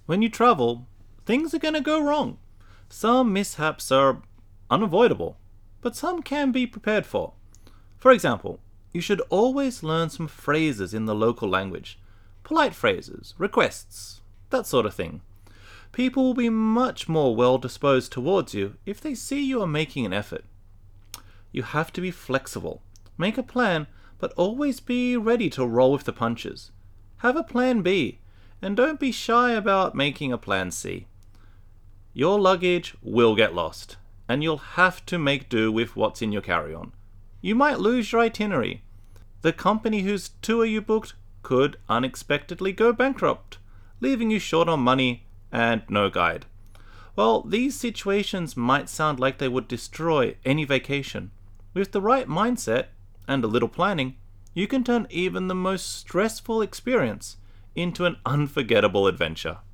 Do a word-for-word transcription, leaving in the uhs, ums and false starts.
When you travel, things are going to go wrong. Some mishaps are unavoidable, but some can be prepared for. For example, you should always learn some phrases in the local language. Polite phrases, requests, that sort of thing. People will be much more well disposed towards you if they see you are making an effort. You have to be flexible. Make a plan, but always be ready to roll with the punches. Have a plan B, and don't be shy about making a plan C. Your luggage will get lost, and you'll have to make do with what's in your carry-on. You might lose your itinerary. The company whose tour you booked could unexpectedly go bankrupt, leaving you short on money and no guide. Well, these situations might sound like they would destroy any vacation. With the right mindset and a little planning, you can turn even the most stressful experience into an unforgettable adventure.